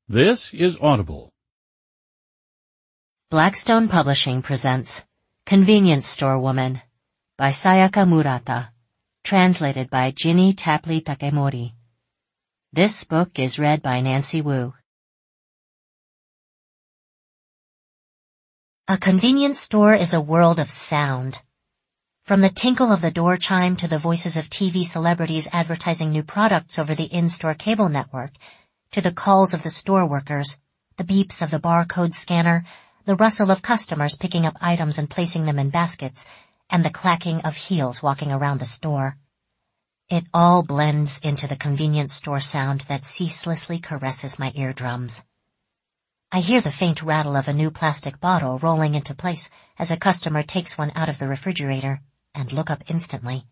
This is Audible. Blackstone Publishing presents Convenience Store Woman by Sayaka Murata, translated by Ginny Tapley Takemori. This book is read by Nancy Wu. A convenience store is a world of sound. From the tinkle of the door chime to the voices of TV celebrities advertising new products over the in-store cable network, to the calls of the store workers, the beeps of the barcode scanner, the rustle of customers picking up items and placing them in baskets, and the clacking of heels walking around the store. It all blends into the convenience store sound that ceaselessly caresses my eardrums. I hear the faint rattle of a new plastic bottle rolling into place as a customer takes one out of the refrigerator, and look up instantly.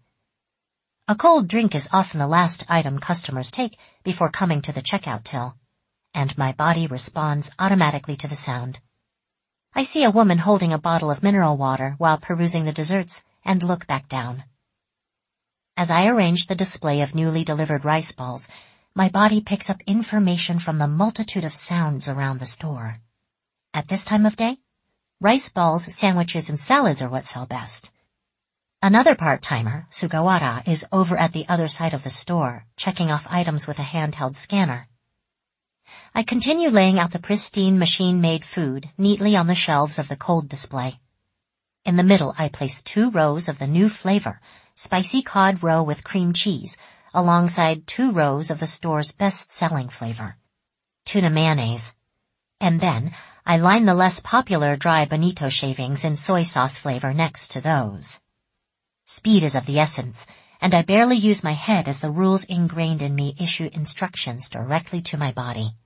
A cold drink is often the last item customers take before coming to the checkout till, and my body responds automatically to the sound. I see a woman holding a bottle of mineral water while perusing the desserts and look back down. As I arrange the display of newly delivered rice balls, my body picks up information from the multitude of sounds around the store. At this time of day, rice balls, sandwiches, and salads are what sell best. Another part-timer, Sugawara, is over at the other side of the store, checking off items with a handheld scanner. I continue laying out the pristine machine-made food neatly on the shelves of the cold display. In the middle, I place 2 rows of the new flavor, spicy cod roe with cream cheese, alongside 2 rows of the store's best-selling flavor, tuna mayonnaise. And then, I line the less popular dry bonito shavings in soy sauce flavor next to those. Speed is of the essence, and I barely use my head as the rules ingrained in me issue instructions directly to my body.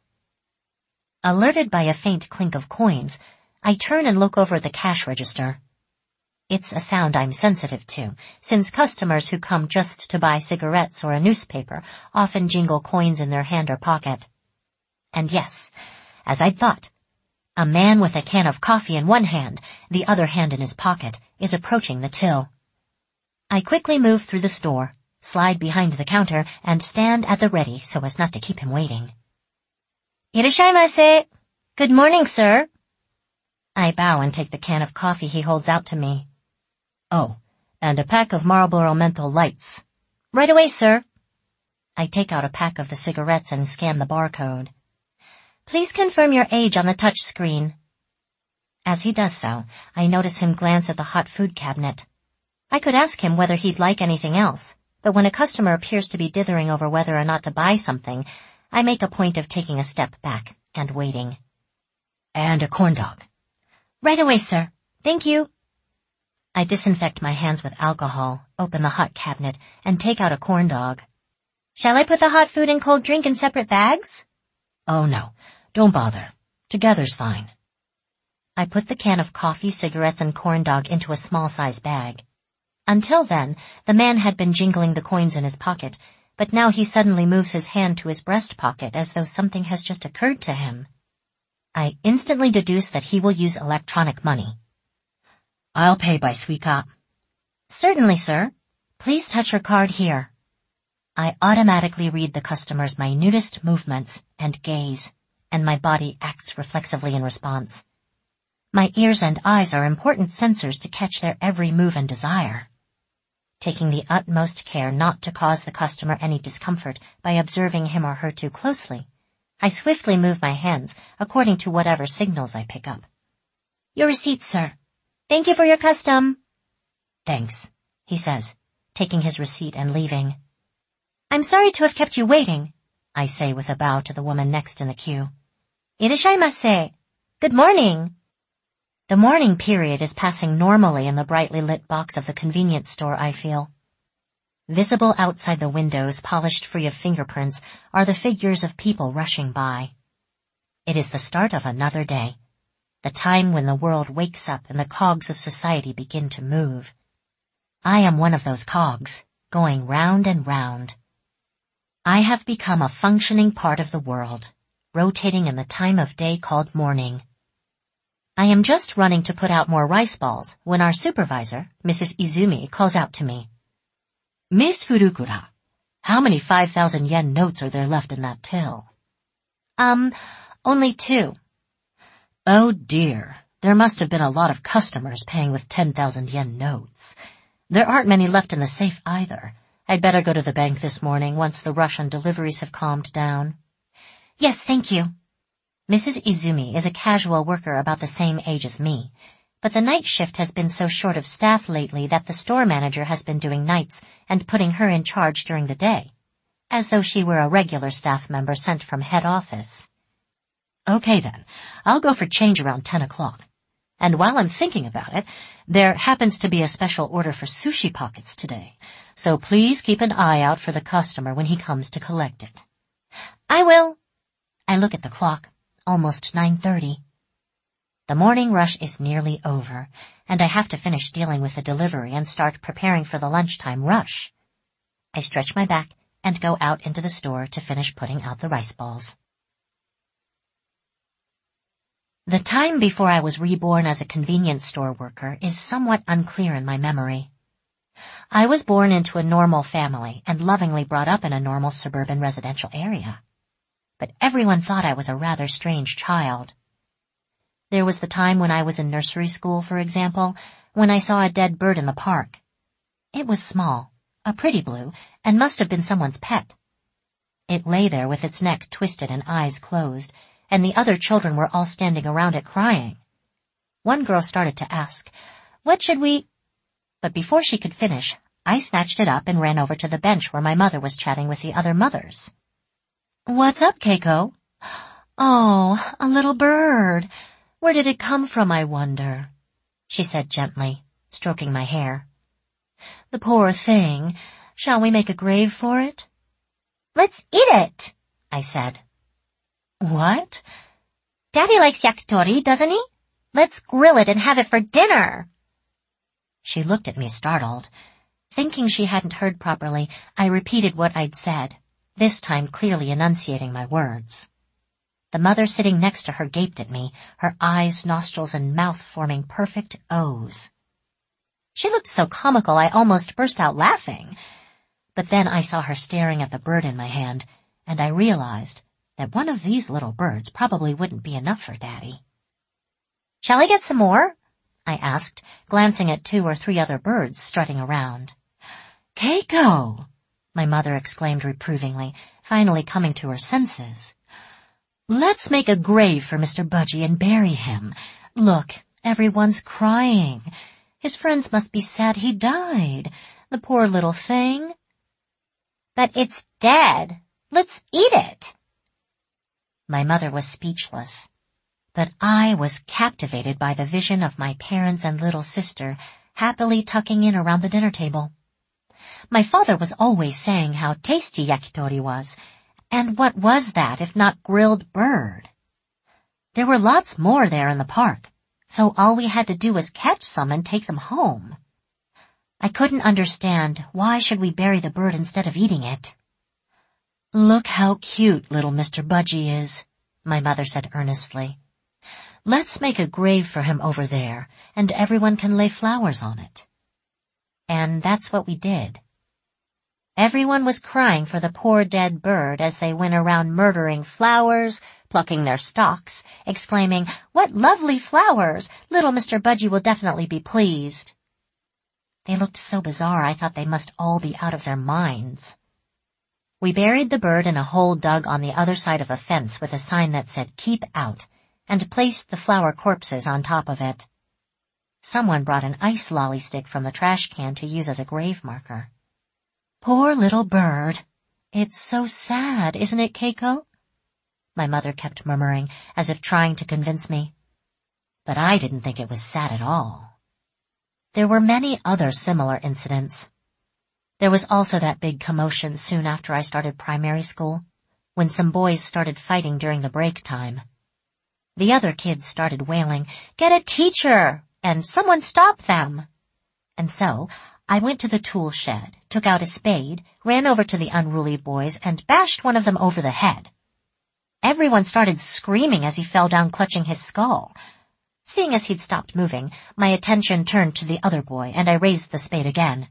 Alerted by a faint clink of coins, I turn and look over at the cash register. It's a sound I'm sensitive to, since customers who come just to buy cigarettes or a newspaper often jingle coins in their hand or pocket. And yes, as I'd thought, a man with a can of coffee in one hand, the other hand in his pocket, is approaching the till. I quickly move through the store, slide behind the counter, and stand at the ready so as not to keep him waiting. Irashaimase! Good morning, sir. I bow and take the can of coffee he holds out to me. Oh, and a pack of Marlboro Menthol Lights. Right away, sir. I take out a pack of the cigarettes and scan the barcode. Please confirm your age on the touch screen. As he does so, I notice him glance at the hot food cabinet. I could ask him whether he'd like anything else, but when a customer appears to be dithering over whether or not to buy something, I make a point of taking a step back and waiting. And a corn dog. Right away, sir. Thank you. I disinfect my hands with alcohol, open the hot cabinet, and take out a corn dog. Shall I put the hot food and cold drink in separate bags? Oh no, don't bother. Together's fine. I put the can of coffee, cigarettes, and corn dog into a small-size bag. Until then, the man had been jingling the coins in his pocket, but now he suddenly moves his hand to his breast pocket as though something has just occurred to him. I instantly deduce that he will use electronic money. I'll pay by Suica. Certainly, sir. Please touch your card here. I automatically read the customer's minutest movements and gaze, and my body acts reflexively in response. My ears and eyes are important sensors to catch their every move and desire. Taking the utmost care not to cause the customer any discomfort by observing him or her too closely, I swiftly move my hands according to whatever signals I pick up. Your receipt, sir. Thank you for your custom. Thanks, he says, taking his receipt and leaving. I'm sorry to have kept you waiting, I say with a bow to the woman next in the queue. Irashaimase. Good morning. The morning period is passing normally in the brightly lit box of the convenience store, I feel. Visible outside the windows, polished free of fingerprints, are the figures of people rushing by. It is the start of another day, the time when the world wakes up and the cogs of society begin to move. I am one of those cogs, going round and round. I have become a functioning part of the world, rotating in the time of day called morning. I am just running to put out more rice balls when our supervisor, Mrs. Izumi, calls out to me. Miss Furukura, how many 5,000 yen notes are there left in that till? Only 2. Oh dear, there must have been a lot of customers paying with 10,000 yen notes. There aren't many left in the safe either. I'd better go to the bank this morning once the rush on deliveries have calmed down. Yes, thank you. Mrs. Izumi is a casual worker about the same age as me, but the night shift has been so short of staff lately that the store manager has been doing nights and putting her in charge during the day, as though she were a regular staff member sent from head office. Okay then, I'll go for change around 10 o'clock. And while I'm thinking about it, there happens to be a special order for sushi pockets today, so please keep an eye out for the customer when he comes to collect it. I will. I look at the clock. Almost 9:30. The morning rush is nearly over, and I have to finish dealing with the delivery and start preparing for the lunchtime rush. I stretch my back and go out into the store to finish putting out the rice balls. The time before I was reborn as a convenience store worker is somewhat unclear in my memory. I was born into a normal family and lovingly brought up in a normal suburban residential area. But everyone thought I was a rather strange child. There was the time when I was in nursery school, for example, when I saw a dead bird in the park. It was small, a pretty blue, and must have been someone's pet. It lay there with its neck twisted and eyes closed, and the other children were all standing around it crying. One girl started to ask, "What should we—" But before she could finish, I snatched it up and ran over to the bench where my mother was chatting with the other mothers. "What's up, Keiko?" "Oh, a little bird. Where did it come from, I wonder?" she said gently, stroking my hair. "The poor thing. Shall we make a grave for it?" "Let's eat it," I said. "What?" "Daddy likes yakitori, doesn't he? Let's grill it and have it for dinner." She looked at me startled. Thinking she hadn't heard properly, I repeated what I'd said, this time clearly enunciating my words. The mother sitting next to her gaped at me, her eyes, nostrils, and mouth forming perfect O's. She looked so comical I almost burst out laughing. But then I saw her staring at the bird in my hand, and I realized that one of these little birds probably wouldn't be enough for Daddy. "Shall I get some more?" I asked, glancing at 2 or 3 other birds strutting around. "Keiko!" my mother exclaimed reprovingly, finally coming to her senses. "Let's make a grave for Mr. Budgie and bury him. Look, everyone's crying. His friends must be sad he died. The poor little thing." "But it's dead. Let's eat it." My mother was speechless, but I was captivated by the vision of my parents and little sister happily tucking in around the dinner table. My father was always saying how tasty yakitori was, and what was that if not grilled bird? There were lots more there in the park, so all we had to do was catch some and take them home. I couldn't understand why should we bury the bird instead of eating it. "Look how cute little Mr. Budgie is," my mother said earnestly. "Let's make a grave for him over there, and everyone can lay flowers on it." And that's what we did. Everyone was crying for the poor dead bird as they went around murdering flowers, plucking their stalks, exclaiming, "What lovely flowers! Little Mr. Budgie will definitely be pleased." They looked so bizarre I thought they must all be out of their minds. We buried the bird in a hole dug on the other side of a fence with a sign that said "Keep Out," and placed the flower corpses on top of it. Someone brought an ice lolly stick from the trash can to use as a grave marker. "Poor little bird. It's so sad, isn't it, Keiko?" my mother kept murmuring, as if trying to convince me. But I didn't think it was sad at all. There were many other similar incidents. There was also that big commotion soon after I started primary school, when some boys started fighting during the break time. The other kids started wailing, "Get a teacher!" and "Someone stop them!" And so I went to the tool shed, took out a spade, ran over to the unruly boys, and bashed one of them over the head. Everyone started screaming as he fell down clutching his skull. Seeing as he'd stopped moving, my attention turned to the other boy, and I raised the spade again.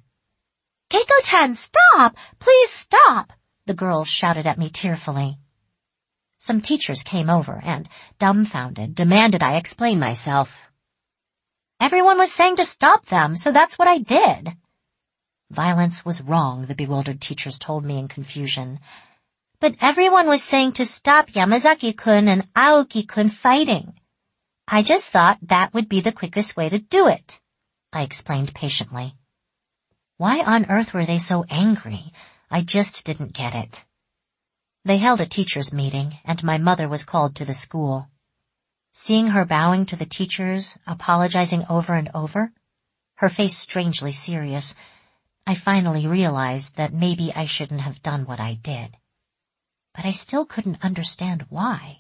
"Keiko-chan, stop! Please stop!" the girls shouted at me tearfully. Some teachers came over and, dumbfounded, demanded I explain myself. Everyone was saying to stop them, so that's what I did. Violence was wrong, the bewildered teachers told me in confusion. But everyone was saying to stop Yamazaki-kun and Aoki-kun fighting. I just thought that would be the quickest way to do it, I explained patiently. Why on earth were they so angry? I just didn't get it. They held a teachers' meeting, and my mother was called to the school. Seeing her bowing to the teachers, apologizing over and over, her face strangely serious, I finally realized that maybe I shouldn't have done what I did. But I still couldn't understand why.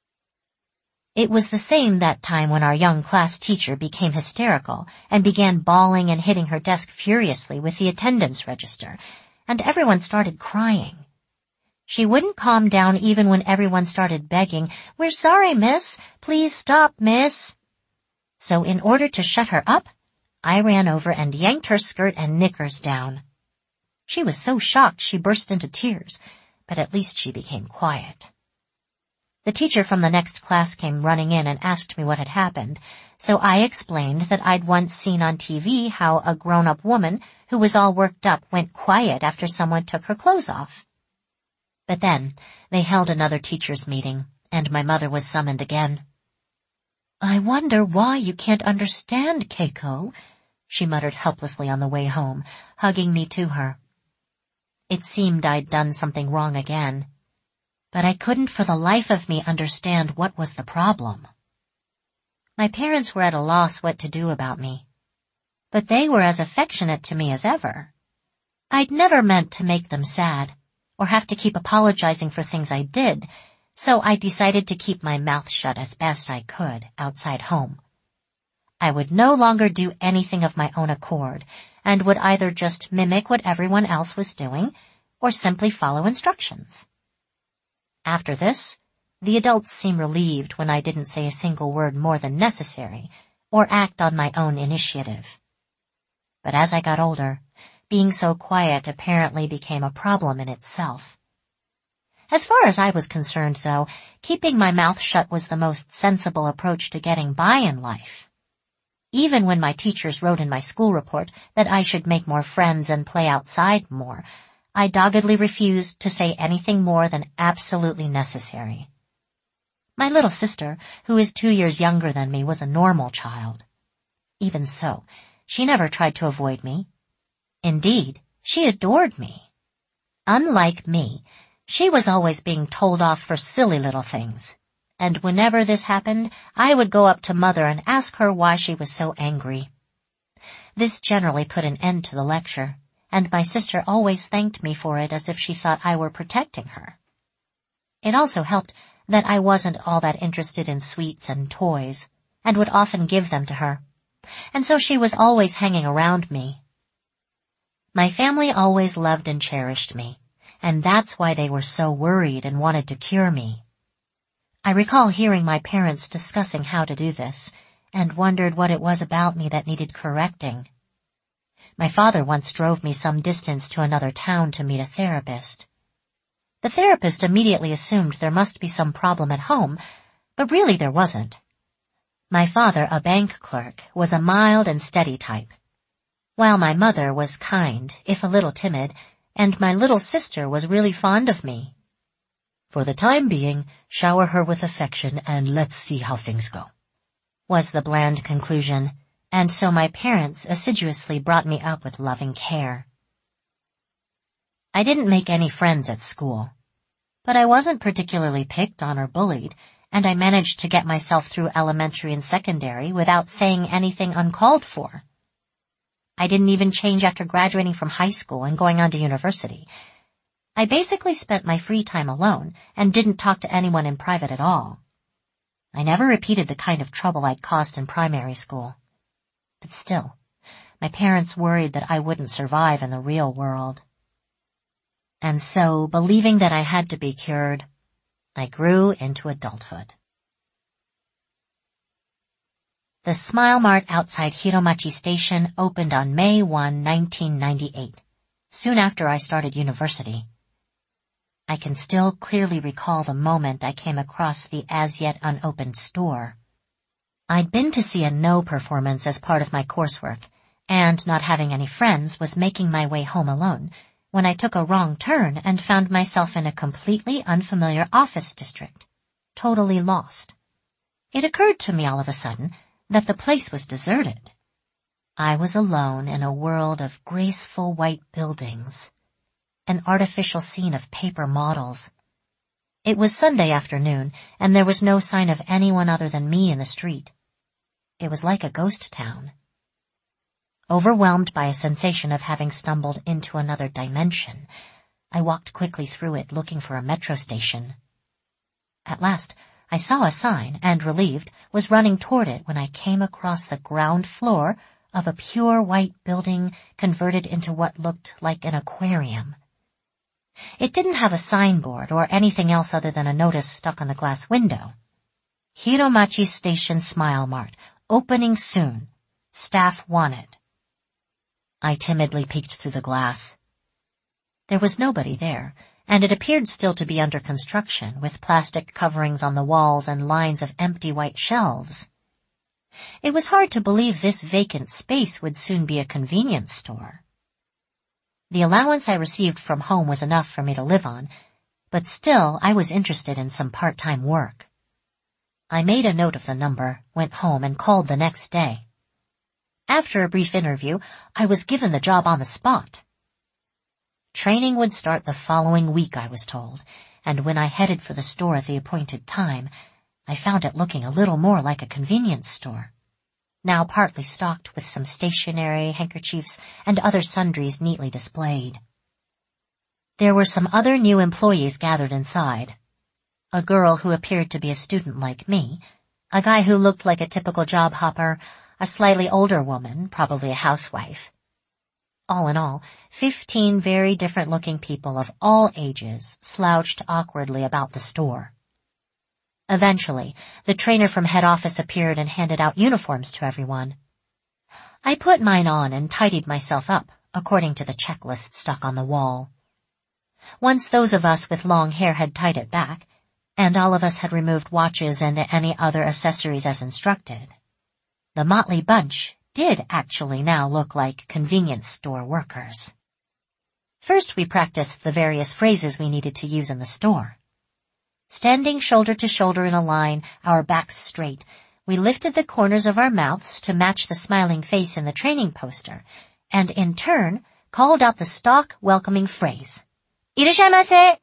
It was the same that time when our young class teacher became hysterical and began bawling and hitting her desk furiously with the attendance register, and everyone started crying. She wouldn't calm down even when everyone started begging, "We're sorry, miss. Please stop, miss." So in order to shut her up, I ran over and yanked her skirt and knickers down. She was so shocked she burst into tears, but at least she became quiet. The teacher from the next class came running in and asked me what had happened, so I explained that I'd once seen on TV how a grown-up woman who was all worked up went quiet after someone took her clothes off. But then they held another teachers' meeting, and my mother was summoned again. "I wonder why you can't understand, Keiko," she muttered helplessly on the way home, hugging me to her. It seemed I'd done something wrong again, but I couldn't for the life of me understand what was the problem. My parents were at a loss what to do about me, but they were as affectionate to me as ever. I'd never meant to make them sad, or have to keep apologizing for things I did, so I decided to keep my mouth shut as best I could outside home. I would no longer do anything of my own accord, and would either just mimic what everyone else was doing, or simply follow instructions. After this, the adults seemed relieved when I didn't say a single word more than necessary, or act on my own initiative. But as I got older, being so quiet apparently became a problem in itself. As far as I was concerned, though, keeping my mouth shut was the most sensible approach to getting by in life. Even when my teachers wrote in my school report that I should make more friends and play outside more, I doggedly refused to say anything more than absolutely necessary. My little sister, who is 2 years younger than me, was a normal child. Even so, she never tried to avoid me. Indeed, she adored me. Unlike me, she was always being told off for silly little things, and whenever this happened, I would go up to Mother and ask her why she was so angry. This generally put an end to the lecture, and my sister always thanked me for it as if she thought I were protecting her. It also helped that I wasn't all that interested in sweets and toys, and would often give them to her, and so she was always hanging around me. My family always loved and cherished me, and that's why they were so worried and wanted to cure me. I recall hearing my parents discussing how to do this, and wondered what it was about me that needed correcting. My father once drove me some distance to another town to meet a therapist. The therapist immediately assumed there must be some problem at home, but really there wasn't. My father, a bank clerk, was a mild and steady type, while my mother was kind, if a little timid, and my little sister was really fond of me. "For the time being, shower her with affection and let's see how things go," was the bland conclusion, and so my parents assiduously brought me up with loving care. I didn't make any friends at school, but I wasn't particularly picked on or bullied, and I managed to get myself through elementary and secondary without saying anything uncalled for. I didn't even change after graduating from high school and going on to university. I basically spent my free time alone and didn't talk to anyone in private at all. I never repeated the kind of trouble I'd caused in primary school. But still, my parents worried that I wouldn't survive in the real world. And so, believing that I had to be cured, I grew into adulthood. The Smile Mart outside Hiromachi Station opened on May 1, 1998, soon after I started university. I can still clearly recall the moment I came across the as-yet unopened store. I'd been to see a No performance as part of my coursework, and not having any friends was making my way home alone when I took a wrong turn and found myself in a completely unfamiliar office district, totally lost. It occurred to me all of a sudden that the place was deserted. I was alone in a world of graceful white buildings, an artificial scene of paper models. It was Sunday afternoon, and there was no sign of anyone other than me in the street. It was like a ghost town. Overwhelmed by a sensation of having stumbled into another dimension, I walked quickly through it looking for a metro station. At last, I saw a sign and, relieved, was running toward it when I came across the ground floor of a pure white building converted into what looked like an aquarium. It didn't have a signboard or anything else other than a notice stuck on the glass window. Hiromachi Station Smile Mart, opening soon. Staff wanted. I timidly peeked through the glass. There was nobody there, and it appeared still to be under construction, with plastic coverings on the walls and lines of empty white shelves. It was hard to believe this vacant space would soon be a convenience store. The allowance I received from home was enough for me to live on, but still I was interested in some part-time work. I made a note of the number, went home, and called the next day. After a brief interview, I was given the job on the spot. Training would start the following week, I was told, and when I headed for the store at the appointed time, I found it looking a little more like a convenience store, now partly stocked with some stationery, handkerchiefs, and other sundries neatly displayed. There were some other new employees gathered inside. A girl who appeared to be a student like me, a guy who looked like a typical job hopper, a slightly older woman, probably a housewife. All in all, 15 very different-looking people of all ages slouched awkwardly about the store. Eventually, the trainer from head office appeared and handed out uniforms to everyone. I put mine on and tidied myself up, according to the checklist stuck on the wall. Once those of us with long hair had tied it back, and all of us had removed watches and any other accessories as instructed, the motley bunch did actually now look like convenience store workers. First, we practiced the various phrases we needed to use in the store. Standing shoulder to shoulder in a line, our backs straight, we lifted the corners of our mouths to match the smiling face in the training poster, and in turn called out the stock welcoming phrase, "Irashaimase!"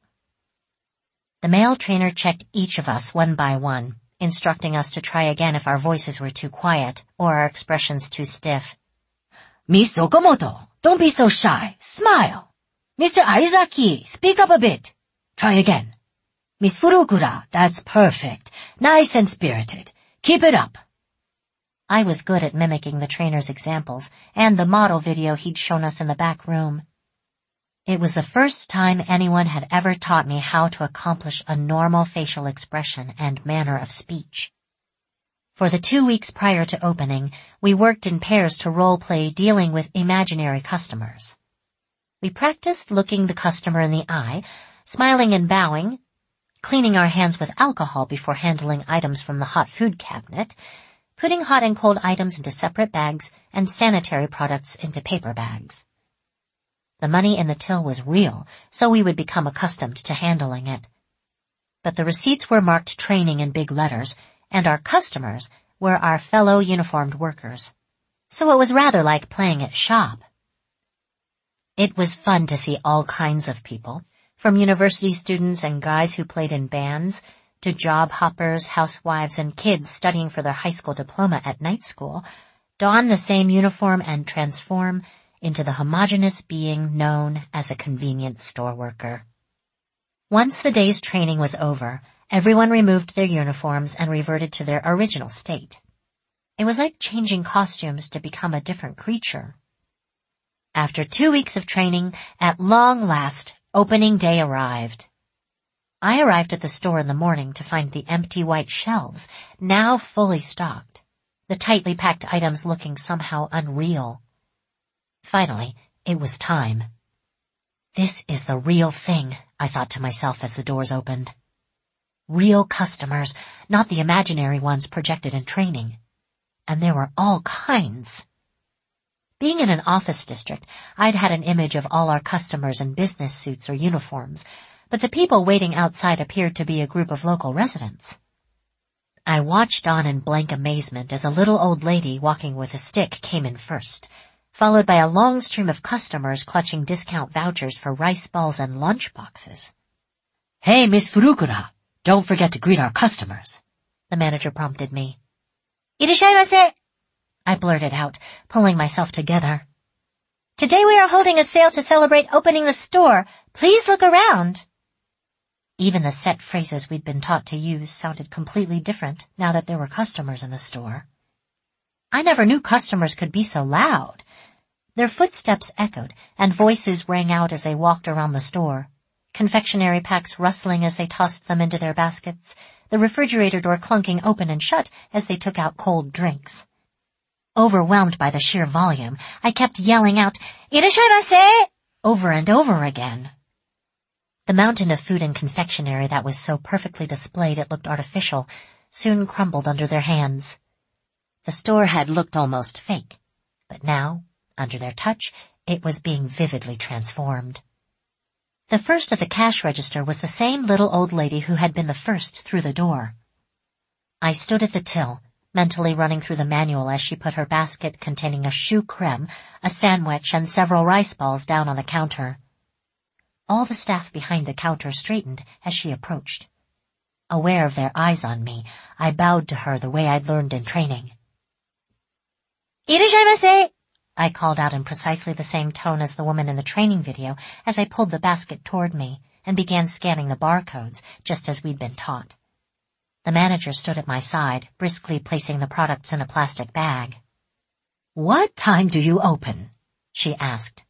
The male trainer checked each of us one by one, instructing us to try again if our voices were too quiet or our expressions too stiff. "Miss Okamoto, don't be so shy. Smile. Mr. Aizaki, speak up a bit. Try again. Miss Furukura, that's perfect. Nice and spirited. Keep it up." I was good at mimicking the trainer's examples and the model video he'd shown us in the back room. It was the first time anyone had ever taught me how to accomplish a normal facial expression and manner of speech. For the 2 weeks prior to opening, we worked in pairs to role-play dealing with imaginary customers. We practiced looking the customer in the eye, smiling and bowing, cleaning our hands with alcohol before handling items from the hot food cabinet, putting hot and cold items into separate bags, and sanitary products into paper bags. The money in the till was real, so we would become accustomed to handling it. But the receipts were marked training in big letters, and our customers were our fellow uniformed workers. So it was rather like playing at shop. It was fun to see all kinds of people, from university students and guys who played in bands, to job hoppers, housewives, and kids studying for their high school diploma at night school, don the same uniform and transform into the homogeneous being known as a convenience store worker. Once the day's training was over, everyone removed their uniforms and reverted to their original state. It was like changing costumes to become a different creature. After 2 weeks of training, at long last, opening day arrived. I arrived at the store in the morning to find the empty white shelves, now fully stocked, the tightly packed items looking somehow unreal. Finally, it was time. This is the real thing, I thought to myself as the doors opened. Real customers, not the imaginary ones projected in training. And there were all kinds. Being in an office district, I'd had an image of all our customers in business suits or uniforms, but the people waiting outside appeared to be a group of local residents. I watched on in blank amazement as a little old lady walking with a stick came in first, followed by a long stream of customers clutching discount vouchers for rice balls and lunch boxes. "Hey, Miss Furukura, don't forget to greet our customers," the manager prompted me. "Irashaimase," I blurted out, pulling myself together. "Today we are holding a sale to celebrate opening the store. Please look around." Even the set phrases we'd been taught to use sounded completely different now that there were customers in the store. I never knew customers could be so loud. Their footsteps echoed, and voices rang out as they walked around the store, confectionery packs rustling as they tossed them into their baskets, the refrigerator door clunking open and shut as they took out cold drinks. Overwhelmed by the sheer volume, I kept yelling out, "Irashaimase!" over and over again. The mountain of food and confectionery that was so perfectly displayed it looked artificial soon crumbled under their hands. The store had looked almost fake, but now, under their touch, it was being vividly transformed. The first at the cash register was the same little old lady who had been the first through the door. I stood at the till, mentally running through the manual as she put her basket containing a choux creme, a sandwich, and several rice balls down on the counter. All the staff behind the counter straightened as she approached. Aware of their eyes on me, I bowed to her the way I'd learned in training. "Irashaimase!" I called out in precisely the same tone as the woman in the training video as I pulled the basket toward me and began scanning the barcodes, just as we'd been taught. The manager stood at my side, briskly placing the products in a plastic bag. "What time do you open?" she asked.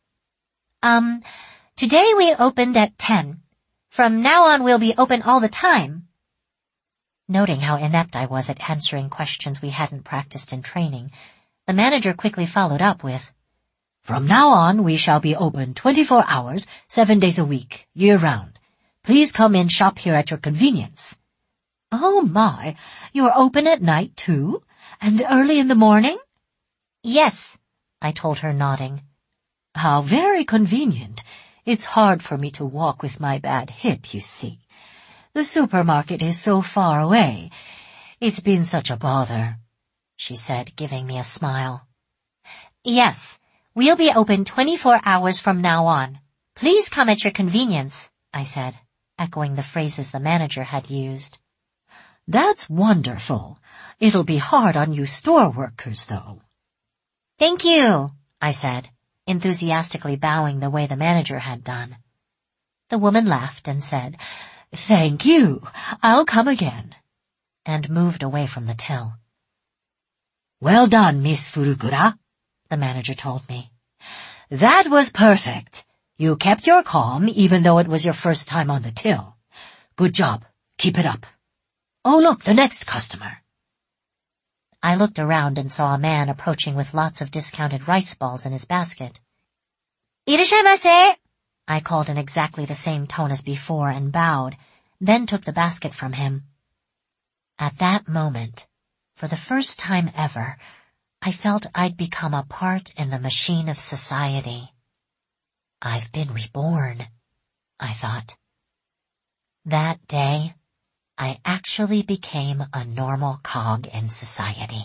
Today we opened at 10. From now on we'll be open all the time." Noting how inept I was at answering questions we hadn't practiced in training, the manager quickly followed up with, "From now on we shall be open 24 hours, 7 days a week, year-round. Please come in shop here at your convenience." "Oh my, you're open at night too? And early in the morning?" "Yes," I told her, nodding. "How very convenient. It's hard for me to walk with my bad hip, you see. The supermarket is so far away. It's been such a bother," she said, giving me a smile. "Yes, we'll be open 24 hours from now on. Please come at your convenience," I said, echoing the phrases the manager had used. "That's wonderful. It'll be hard on you store workers, though." "Thank you," I said, enthusiastically bowing the way the manager had done. The woman laughed and said, "Thank you. I'll come again," and moved away from the till. "Well done, Miss Furukura," the manager told me. "That was perfect. You kept your calm even though it was your first time on the till. Good job. Keep it up. Oh, look, the next customer." I looked around and saw a man approaching with lots of discounted rice balls in his basket. "Irashaimase!" I called in exactly the same tone as before and bowed, then took the basket from him. At that moment, for the first time ever, I felt I'd become a part in the machine of society. I've been reborn, I thought. That day, I actually became a normal cog in society.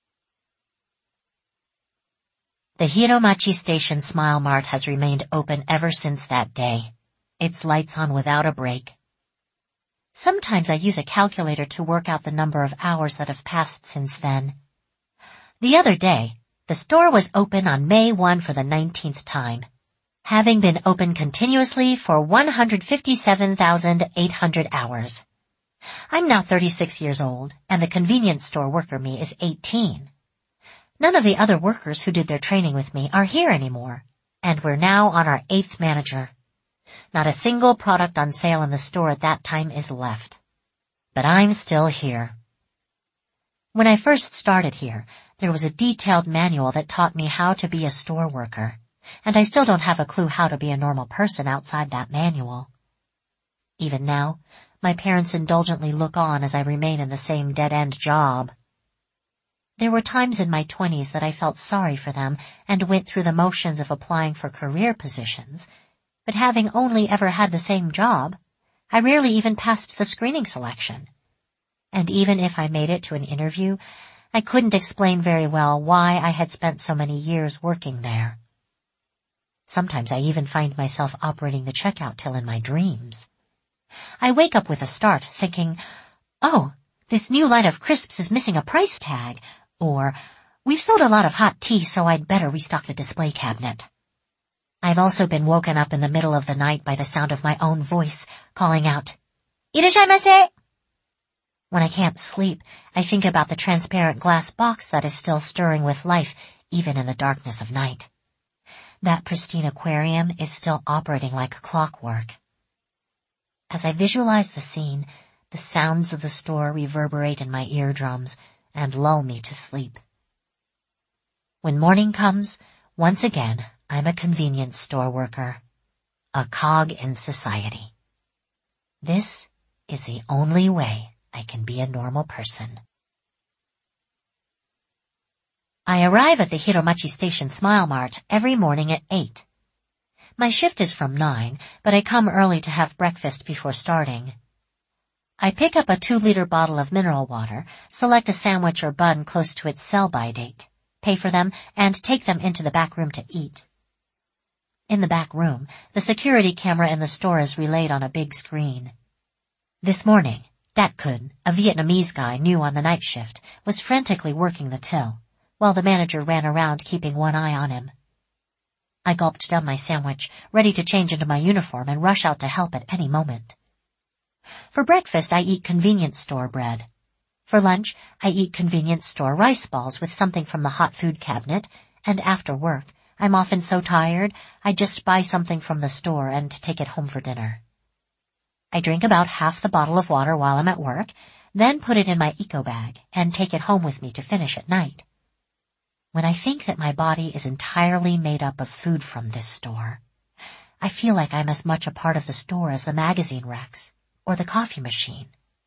The Hiromachi Station Smile Mart has remained open ever since that day, its lights on without a break. Sometimes I use a calculator to work out the number of hours that have passed since then. The other day, the store was open on May 1 for the 19th time, having been open continuously for 157,800 hours. I'm now 36 years old, and the convenience store worker me is 18. None of the other workers who did their training with me are here anymore, and we're now on our 8th manager. Not a single product on sale in the store at that time is left. But I'm still here. When I first started here, there was a detailed manual that taught me how to be a store worker, and I still don't have a clue how to be a normal person outside that manual. Even now, my parents indulgently look on as I remain in the same dead-end job. There were times in my 20s that I felt sorry for them and went through the motions of applying for career positions, but having only ever had the same job, I rarely even passed the screening selection. And even if I made it to an interview, I couldn't explain very well why I had spent so many years working there. Sometimes I even find myself operating the checkout till in my dreams. I wake up with a start, thinking, oh, this new line of crisps is missing a price tag, or, we've sold a lot of hot tea, so I'd better restock the display cabinet. I've also been woken up in the middle of the night by the sound of my own voice, calling out, "Irashaimase!" When I can't sleep, I think about the transparent glass box that is still stirring with life, even in the darkness of night. That pristine aquarium is still operating like clockwork. As I visualize the scene, the sounds of the store reverberate in my eardrums and lull me to sleep. When morning comes, once again, I'm a convenience store worker, a cog in society. This is the only way I can be a normal person. I arrive at the Hiromachi Station Smile Mart every morning at 8. My shift is from 9, but I come early to have breakfast before starting. I pick up a 2-liter bottle of mineral water, select a sandwich or bun close to its sell-by date, pay for them, and take them into the back room to eat. In the back room, the security camera in the store is relayed on a big screen. This morning, Dat Kun, a Vietnamese guy new on the night shift, was frantically working the till, while the manager ran around keeping one eye on him. I gulped down my sandwich, ready to change into my uniform and rush out to help at any moment. For breakfast, I eat convenience store bread. For lunch, I eat convenience store rice balls with something from the hot food cabinet, and after work, I'm often so tired, I just buy something from the store and take it home for dinner. I drink about half the bottle of water while I'm at work, then put it in my eco bag and take it home with me to finish at night. When I think that my body is entirely made up of food from this store, I feel like I'm as much a part of the store as the magazine racks or the coffee machine.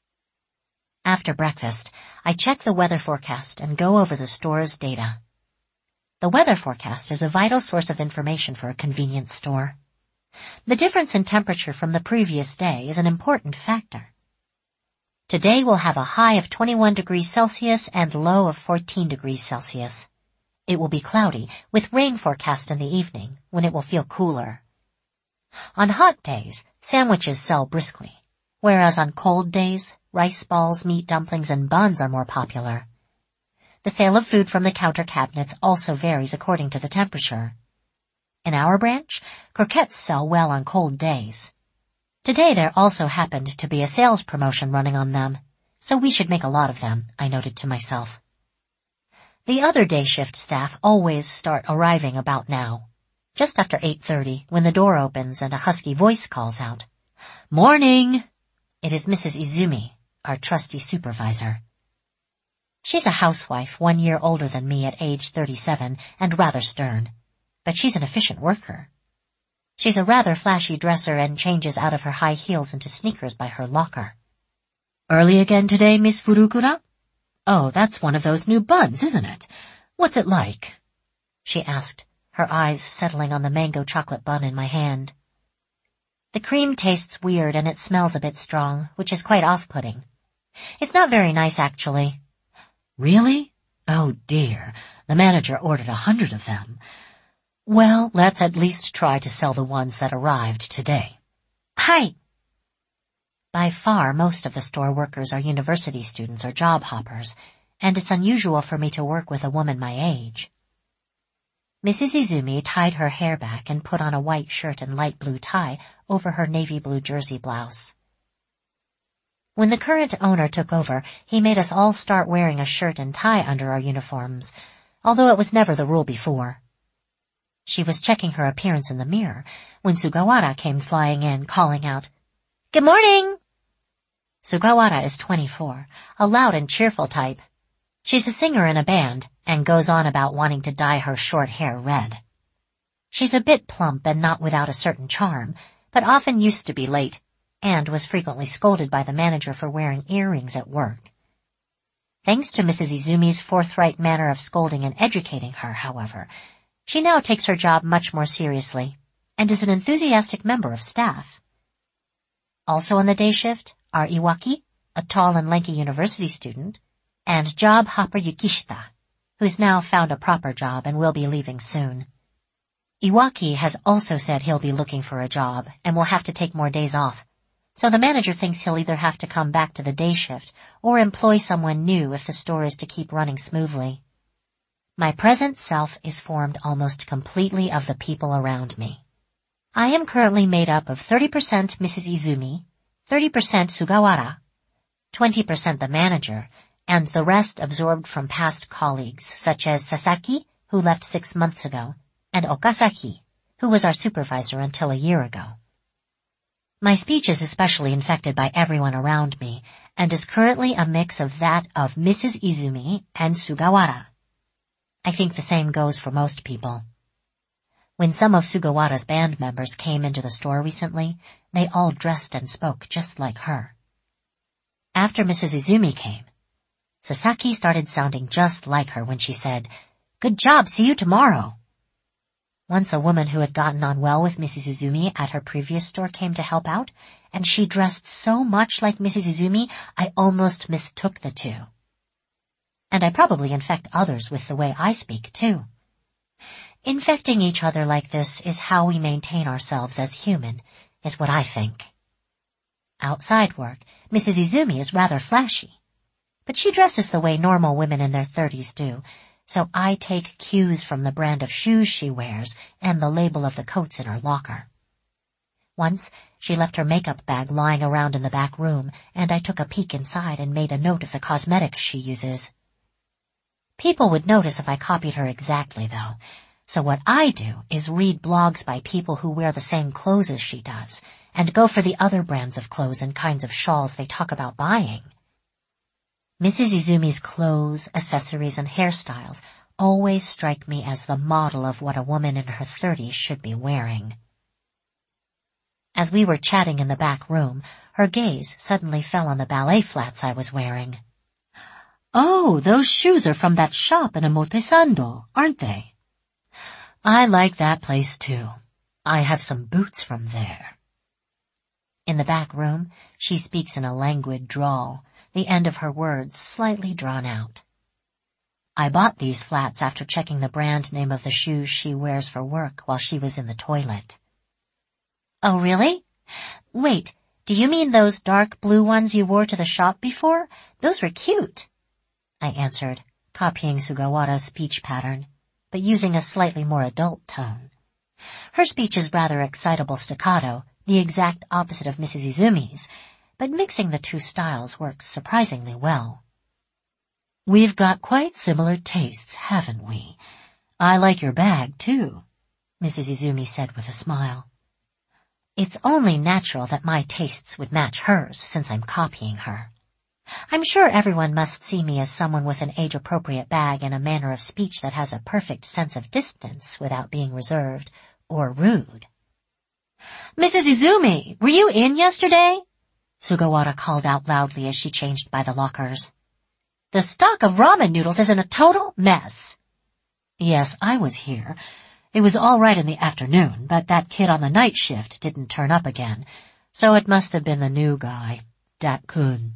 After breakfast, I check the weather forecast and go over the store's data. The weather forecast is a vital source of information for a convenience store. The difference in temperature from the previous day is an important factor. Today we'll have a high of 21 degrees Celsius and low of 14 degrees Celsius. It will be cloudy, with rain forecast in the evening, when it will feel cooler. On hot days, sandwiches sell briskly, whereas on cold days, rice balls, meat dumplings, and buns are more popular. The sale of food from the counter cabinets also varies according to the temperature. In our branch, croquettes sell well on cold days. Today there also happened to be a sales promotion running on them, so we should make a lot of them, I noted to myself. The other day shift staff always start arriving about now, just after 8:30 when the door opens and a husky voice calls out, "Morning!" It is Mrs. Izumi, our trusty supervisor. She's a housewife 1 year older than me at age 37 and rather stern, but she's an efficient worker. She's a rather flashy dresser and changes out of her high heels into sneakers by her locker. "Early again today, Miss Furukura? Oh, that's one of those new buns, isn't it? What's it like?" she asked, her eyes settling on the mango chocolate bun in my hand. The cream tastes weird and it smells a bit strong, which is quite off-putting. It's not very nice, actually. "Really? Oh dear, the manager ordered 100 of them. Well, let's at least try to sell the ones that arrived today." "Hi." By far, most of the store workers are university students or job hoppers, and it's unusual for me to work with a woman my age. Mrs. Izumi tied her hair back and put on a white shirt and light blue tie over her navy blue jersey blouse. When the current owner took over, he made us all start wearing a shirt and tie under our uniforms, although it was never the rule before. She was checking her appearance in the mirror when Sugawara came flying in, calling out, "Good morning!" Sugawara is 24, a loud and cheerful type. She's a singer in a band and goes on about wanting to dye her short hair red. She's a bit plump and not without a certain charm, but often used to be late, and was frequently scolded by the manager for wearing earrings at work. Thanks to Mrs. Izumi's forthright manner of scolding and educating her, however, she now takes her job much more seriously, and is an enthusiastic member of staff. Also on the day shift are Iwaki, a tall and lanky university student, and job hopper Yukishita, who's now found a proper job and will be leaving soon. Iwaki has also said he'll be looking for a job and will have to take more days off, so the manager thinks he'll either have to come back to the day shift or employ someone new if the store is to keep running smoothly. My present self is formed almost completely of the people around me. I am currently made up of 30% Mrs. Izumi, 30% Sugawara, 20% the manager, and the rest absorbed from past colleagues such as Sasaki, who left 6 months ago, and Okazaki, who was our supervisor until a year ago. My speech is especially infected by everyone around me, and is currently a mix of that of Mrs. Izumi and Sugawara. I think the same goes for most people. When some of Sugawara's band members came into the store recently, they all dressed and spoke just like her. After Mrs. Izumi came, Sasaki started sounding just like her when she said, "Good job, see you tomorrow." Once a woman who had gotten on well with Mrs. Izumi at her previous store came to help out, and she dressed so much like Mrs. Izumi, I almost mistook the two. And I probably infect others with the way I speak, too. Infecting each other like this is how we maintain ourselves as human, is what I think. Outside work, Mrs. Izumi is rather flashy, but she dresses the way normal women in their 30s do, so I take cues from the brand of shoes she wears and the label of the coats in her locker. Once, she left her makeup bag lying around in the back room, and I took a peek inside and made a note of the cosmetics she uses. People would notice if I copied her exactly, though, so what I do is read blogs by people who wear the same clothes as she does, and go for the other brands of clothes and kinds of shawls they talk about buying. Mrs. Izumi's clothes, accessories, and hairstyles always strike me as the model of what a woman in her 30s should be wearing. As we were chatting in the back room, her gaze suddenly fell on the ballet flats I was wearing. "Oh, those shoes are from that shop in Omotesando, aren't they?" "I like that place too. I have some boots from there." In the back room, she speaks in a languid drawl, the end of her words slightly drawn out. I bought these flats after checking the brand name of the shoes she wears for work while she was in the toilet. "Oh, really? Wait, do you mean those dark blue ones you wore to the shop before? Those were cute," I answered, copying Sugawara's speech pattern, but using a slightly more adult tone. Her speech is rather excitable staccato, the exact opposite of Mrs. Izumi's, but mixing the two styles works surprisingly well. "We've got quite similar tastes, haven't we? I like your bag, too," Mrs. Izumi said with a smile. It's only natural that my tastes would match hers since I'm copying her. I'm sure everyone must see me as someone with an age-appropriate bag and a manner of speech that has a perfect sense of distance without being reserved or rude. "Mrs. Izumi, were you in yesterday?" Sugawara called out loudly as she changed by the lockers. "The stock of ramen noodles is in a total mess." "Yes, I was here. It was all right in the afternoon, but that kid on the night shift didn't turn up again, so it must have been the new guy, Dat-kun."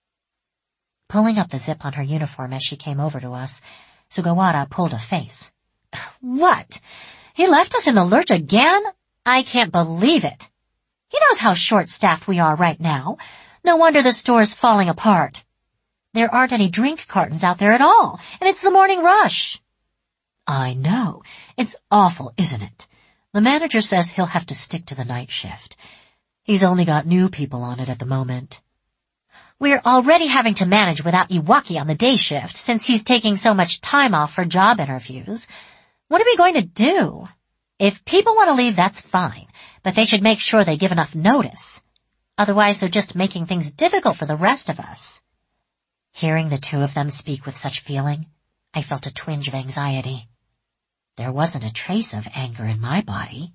Pulling up the zip on her uniform as she came over to us, Sugawara pulled a face. "What? He left us in the lurch again? I can't believe it. He knows how short-staffed we are right now. No wonder the store's falling apart. There aren't any drink cartons out there at all, and it's the morning rush." "I know. It's awful, isn't it? The manager says he'll have to stick to the night shift. He's only got new people on it at the moment." "We're already having to manage without Iwaki on the day shift since he's taking so much time off for job interviews. What are we going to do? If people want to leave, that's fine, but they should make sure they give enough notice. Otherwise, they're just making things difficult for the rest of us." Hearing the two of them speak with such feeling, I felt a twinge of anxiety. There wasn't a trace of anger in my body.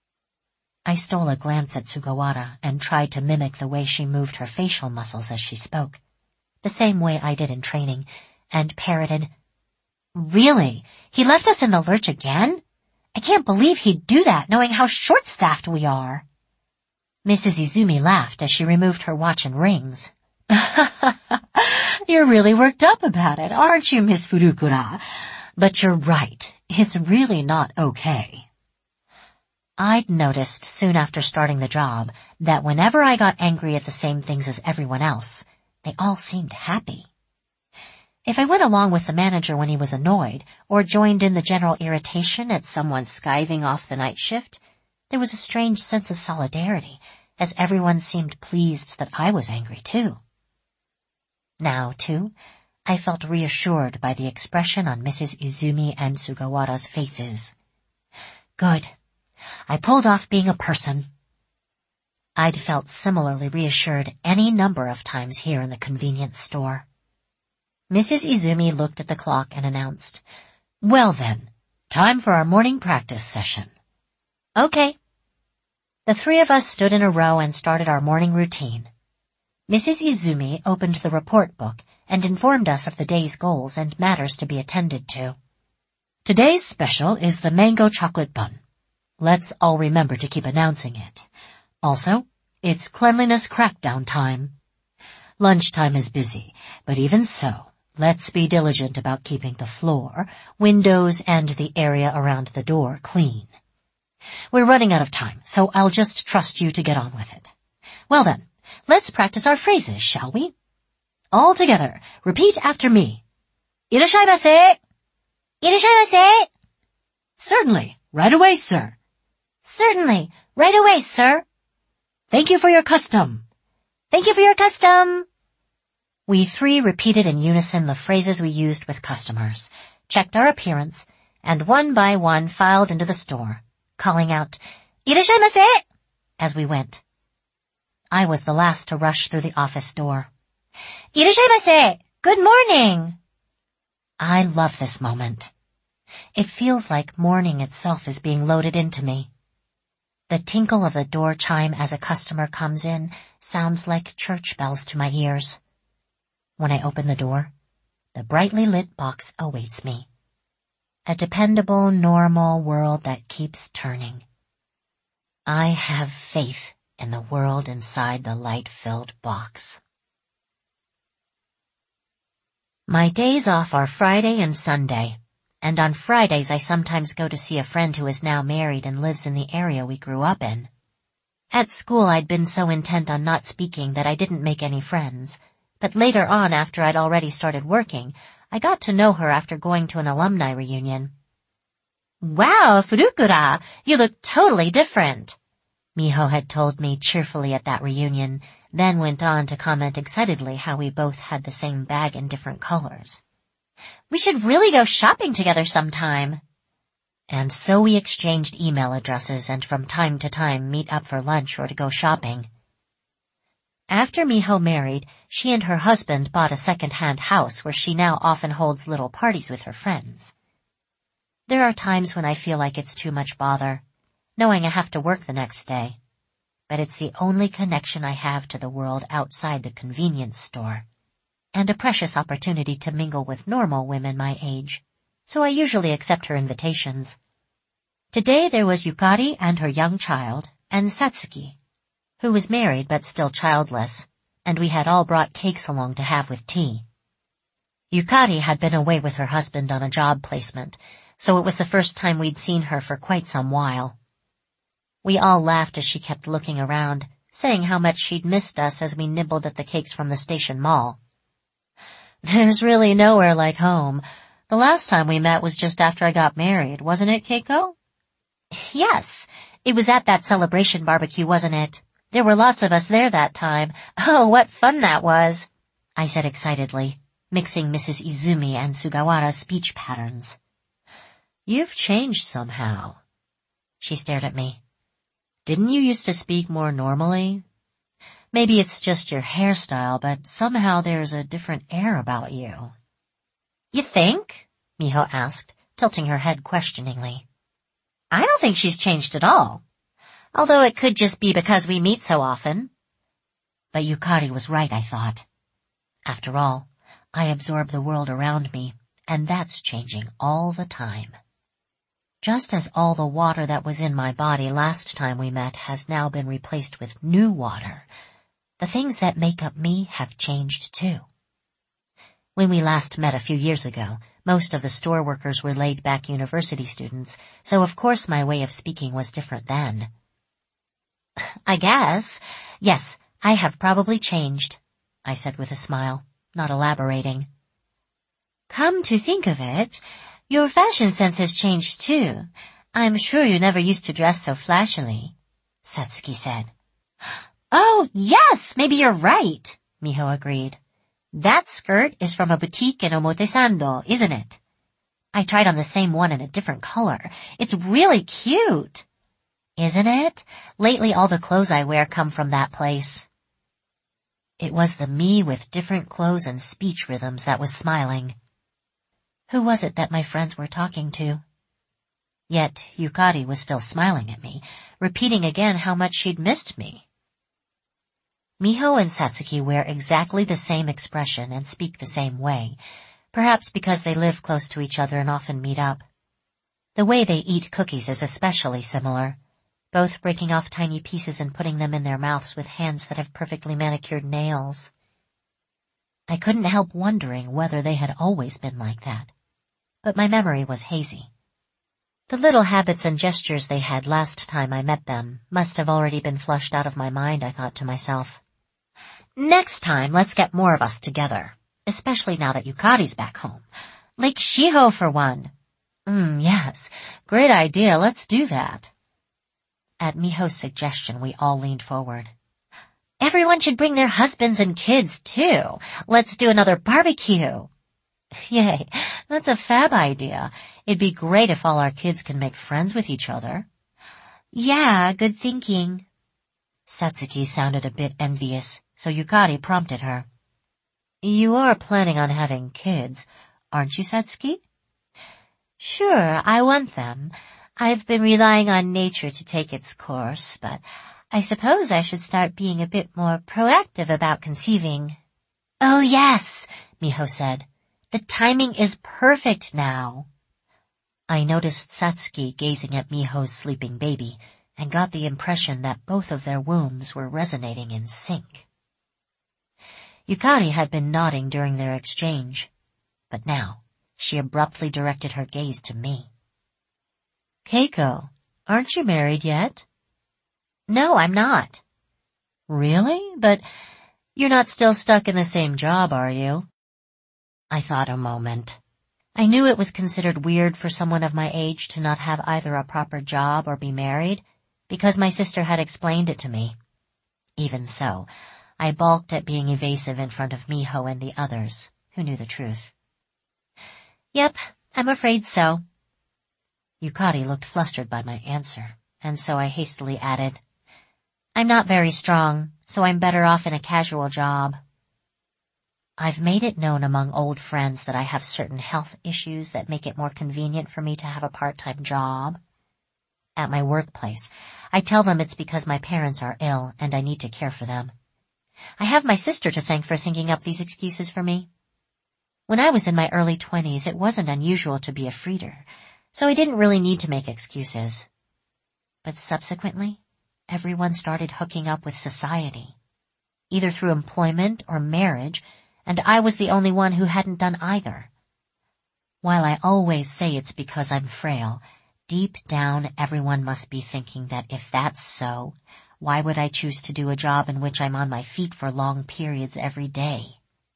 I stole a glance at Sugawara and tried to mimic the way she moved her facial muscles as she spoke, the same way I did in training, and parroted, "Really? He left us in the lurch again? I can't believe he'd do that knowing how short-staffed we are." Mrs. Izumi laughed as she removed her watch and rings. "You're really worked up about it, aren't you, Miss Furukura? But you're right, it's really not okay." I'd noticed soon after starting the job that whenever I got angry at the same things as everyone else, they all seemed happy. If I went along with the manager when he was annoyed, or joined in the general irritation at someone skiving off the night shift, there was a strange sense of solidarity, as everyone seemed pleased that I was angry too. Now, too, I felt reassured by the expression on Mrs. Izumi and Sugawara's faces. Good. I pulled off being a person. I'd felt similarly reassured any number of times here in the convenience store. Mrs. Izumi looked at the clock and announced, "Well then, time for our morning practice session." "Okay." The three of us stood in a row and started our morning routine. Mrs. Izumi opened the report book and informed us of the day's goals and matters to be attended to. "Today's special is the mango chocolate bun. Let's all remember to keep announcing it. Also, it's cleanliness crackdown time. Lunchtime is busy, but even so, let's be diligent about keeping the floor, windows, and the area around the door clean. We're running out of time, so I'll just trust you to get on with it. Well then, let's practice our phrases, shall we? All together, repeat after me. Irashaimase! Irashaimase! Certainly, right away, sir. Certainly, right away, sir. Thank you for your custom. Thank you for your custom. We three repeated in unison the phrases we used with customers, checked our appearance, and one by one filed into the store, calling out, "Irashaimase!" as we went. I was the last to rush through the office door. "Irashaimase! Good morning!" I love this moment. It feels like morning itself is being loaded into me. The tinkle of the door chime as a customer comes in sounds like church bells to my ears. When I open the door, the brightly lit box awaits me. A dependable, normal world that keeps turning. I have faith in the world inside the light-filled box. My days off are Friday and Sunday, and on Fridays I sometimes go to see a friend who is now married and lives in the area we grew up in. At school I'd been so intent on not speaking that I didn't make any friends, but later on after I'd already started working, I got to know her after going to an alumni reunion. "Wow, Furukura, you look totally different," Miho had told me cheerfully at that reunion, then went on to comment excitedly how we both had the same bag in different colors. "We should really go shopping together sometime." And so we exchanged email addresses and from time to time meet up for lunch or to go shopping. After Miho married, she and her husband bought a second-hand house where she now often holds little parties with her friends. There are times when I feel like it's too much bother, knowing I have to work the next day. But it's the only connection I have to the world outside the convenience store, and a precious opportunity to mingle with normal women my age, so I usually accept her invitations. Today there was Yukari and her young child, and Satsuki, who was married but still childless, and we had all brought cakes along to have with tea. Yukari had been away with her husband on a job placement, so it was the first time we'd seen her for quite some while. We all laughed as she kept looking around, saying how much she'd missed us as we nibbled at the cakes from the station mall. "There's really nowhere like home. The last time we met was just after I got married, wasn't it, Keiko?" "Yes, it was at that celebration barbecue, wasn't it? There were lots of us there that time. Oh, what fun that was," I said excitedly, mixing Mrs. Izumi and Sugawara's speech patterns. "You've changed somehow." She stared at me. "Didn't you used to speak more normally? Maybe it's just your hairstyle, but somehow there's a different air about you." "You think?" Miho asked, tilting her head questioningly. I don't think she's changed at all. Although it could just be because we meet so often. But Yukari was right, I thought. After all, I absorb the world around me, and that's changing all the time. Just as all the water that was in my body last time we met has now been replaced with new water, the things that make up me have changed too. When we last met a few years ago, most of the store workers were laid-back university students, so of course my way of speaking was different then. I guess. Yes, I have probably changed, I said with a smile, not elaborating. Come to think of it, your fashion sense has changed too. I'm sure you never used to dress so flashily, Satsuki said. Oh, yes, maybe you're right, Miho agreed. That skirt is from a boutique in Omotesando, isn't it? I tried on the same one in a different color. It's really cute. Isn't it? Lately all the clothes I wear come from that place. It was the me with different clothes and speech rhythms that was smiling. Who was it that my friends were talking to? Yet Yukari was still smiling at me, repeating again how much she'd missed me. Miho and Satsuki wear exactly the same expression and speak the same way, perhaps because they live close to each other and often meet up. The way they eat cookies is especially similar, both breaking off tiny pieces and putting them in their mouths with hands that have perfectly manicured nails. I couldn't help wondering whether they had always been like that, but my memory was hazy. The little habits and gestures they had last time I met them must have already been flushed out of my mind, I thought to myself. Next time, let's get more of us together, especially now that Yukari's back home. Lake Shiho for one. Yes, great idea, let's do that. At Miho's suggestion, we all leaned forward. Everyone should bring their husbands and kids, too. Let's do another barbecue. Yay, that's a fab idea. It'd be great if all our kids can make friends with each other. Yeah, good thinking. Satsuki sounded a bit envious, so Yukari prompted her. You are planning on having kids, aren't you, Satsuki? Sure, I want them. I've been relying on nature to take its course, but I suppose I should start being a bit more proactive about conceiving. Oh yes, Miho said. The timing is perfect now. I noticed Satsuki gazing at Miho's sleeping baby and got the impression that both of their wombs were resonating in sync. Yukari had been nodding during their exchange, but now she abruptly directed her gaze to me. Keiko, aren't you married yet? No, I'm not. Really? But you're not still stuck in the same job, are you? I thought a moment. I knew it was considered weird for someone of my age to not have either a proper job or be married, because my sister had explained it to me. Even so, I balked at being evasive in front of Miho and the others, who knew the truth. Yep, I'm afraid so. Yukari looked flustered by my answer, and so I hastily added, I'm not very strong, so I'm better off in a casual job. I've made it known among old friends that I have certain health issues that make it more convenient for me to have a part-time job. At my workplace, I tell them it's because my parents are ill and I need to care for them. I have my sister to thank for thinking up these excuses for me. When I was in my early 20s, it wasn't unusual to be a freeter, so I didn't really need to make excuses. But subsequently, everyone started hooking up with society, either through employment or marriage, and I was the only one who hadn't done either. While I always say it's because I'm frail, deep down everyone must be thinking that if that's so, why would I choose to do a job in which I'm on my feet for long periods every day?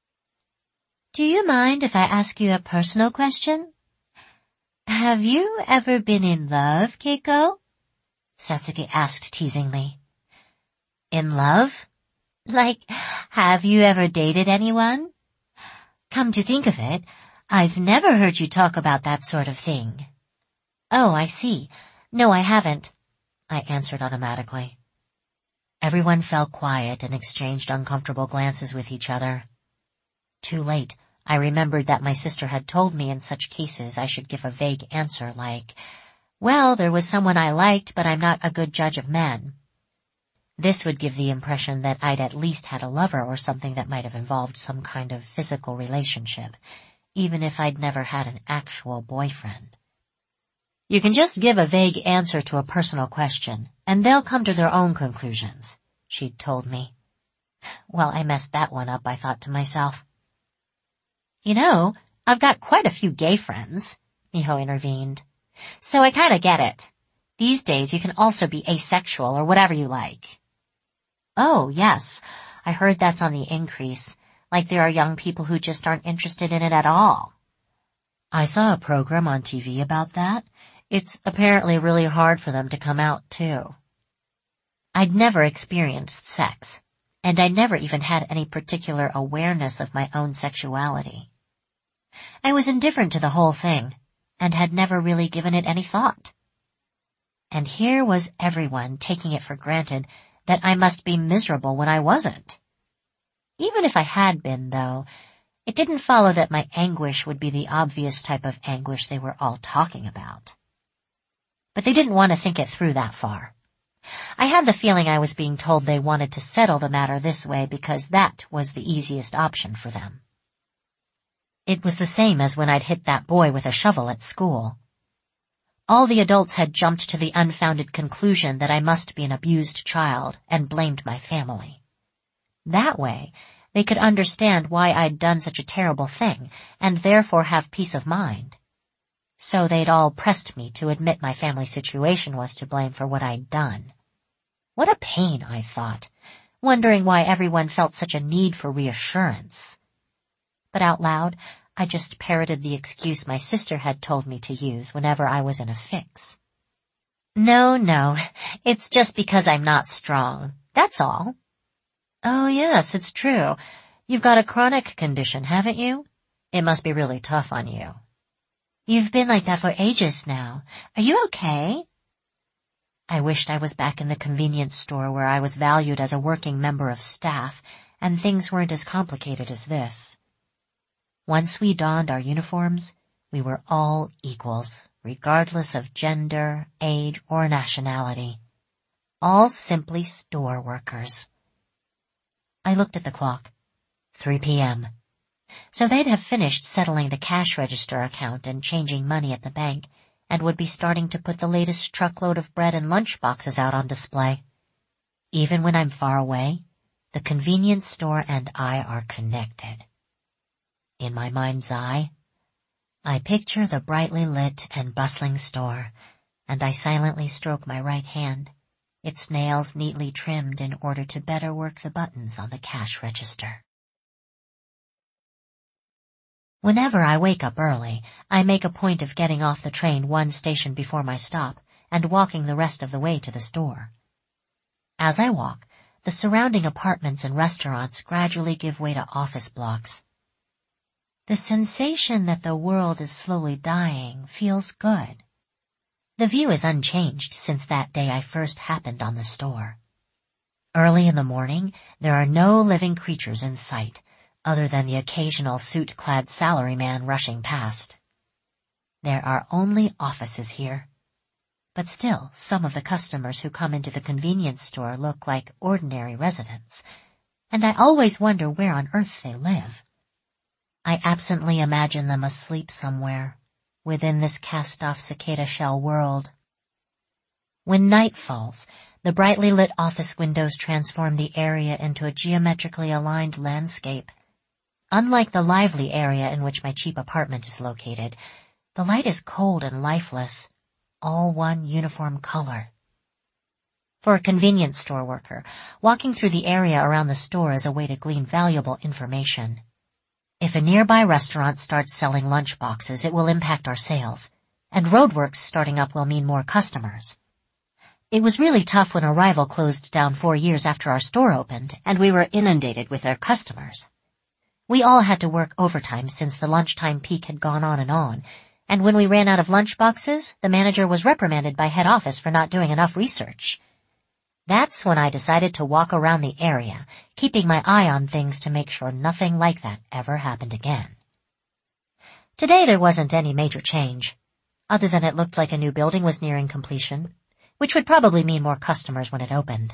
Do you mind if I ask you a personal question? Have you ever been in love, Keiko? Satsuki asked teasingly. In love? Like, have you ever dated anyone? Come to think of it, I've never heard you talk about that sort of thing. Oh, I see. No, I haven't, I answered automatically. Everyone fell quiet and exchanged uncomfortable glances with each other. Too late, I remembered that my sister had told me in such cases I should give a vague answer like, "Well, there was someone I liked, but I'm not a good judge of men." This would give the impression that I'd at least had a lover or something that might have involved some kind of physical relationship, even if I'd never had an actual boyfriend. You can just give a vague answer to a personal question, and they'll come to their own conclusions, she'd told me. Well, I messed that one up, I thought to myself. "You know, I've got quite a few gay friends," Miho intervened. "So I kinda get it. These days you can also be asexual or whatever you like." "Oh, yes. I heard that's on the increase. Like there are young people who just aren't interested in it at all." "I saw a program on TV about that. It's apparently really hard for them to come out, too." I'd never experienced sex, and I never even had any particular awareness of my own sexuality. I was indifferent to the whole thing, and had never really given it any thought. And here was everyone taking it for granted that I must be miserable when I wasn't. Even if I had been, though, it didn't follow that my anguish would be the obvious type of anguish they were all talking about. But they didn't want to think it through that far. I had the feeling I was being told they wanted to settle the matter this way because that was the easiest option for them. It was the same as when I'd hit that boy with a shovel at school. All the adults had jumped to the unfounded conclusion that I must be an abused child and blamed my family. That way, they could understand why I'd done such a terrible thing and therefore have peace of mind. So they'd all pressed me to admit my family situation was to blame for what I'd done. What a pain, I thought, wondering why everyone felt such a need for reassurance. But out loud, I just parroted the excuse my sister had told me to use whenever I was in a fix. No, it's just because I'm not strong. That's all." "Oh yes, it's true. You've got a chronic condition, haven't you? It must be really tough on you." "You've been like that for ages now. Are you okay?" I wished I was back in the convenience store where I was valued as a working member of staff, and things weren't as complicated as this. Once we donned our uniforms, we were all equals, regardless of gender, age, or nationality. All simply store workers. I looked at the clock. 3 p.m. So they'd have finished settling the cash register account and changing money at the bank, and would be starting to put the latest truckload of bread and lunch boxes out on display. Even when I'm far away, the convenience store and I are connected. In my mind's eye, I picture the brightly lit and bustling store, and I silently stroke my right hand, its nails neatly trimmed in order to better work the buttons on the cash register. Whenever I wake up early, I make a point of getting off the train one station before my stop and walking the rest of the way to the store. As I walk, the surrounding apartments and restaurants gradually give way to office blocks. The sensation that the world is slowly dying feels good. The view is unchanged since that day I first happened on the store. Early in the morning, there are no living creatures in sight, other than the occasional suit-clad salaryman rushing past. There are only offices here. But still, some of the customers who come into the convenience store look like ordinary residents, and I always wonder where on earth they live. I absently imagine them asleep somewhere, within this cast-off cicada shell world. When night falls, the brightly lit office windows transform the area into a geometrically aligned landscape. Unlike the lively area in which my cheap apartment is located, the light is cold and lifeless, all one uniform color. For a convenience store worker, walking through the area around the store is a way to glean valuable information. If a nearby restaurant starts selling lunch boxes, it will impact our sales, and roadworks starting up will mean more customers. It was really tough when a rival closed down 4 years after our store opened, and we were inundated with their customers. We all had to work overtime since the lunchtime peak had gone on, and when we ran out of lunch boxes, the manager was reprimanded by head office for not doing enough research. That's when I decided to walk around the area, keeping my eye on things to make sure nothing like that ever happened again. Today there wasn't any major change, other than it looked like a new building was nearing completion, which would probably mean more customers when it opened.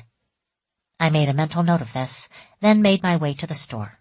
I made a mental note of this, then made my way to the store.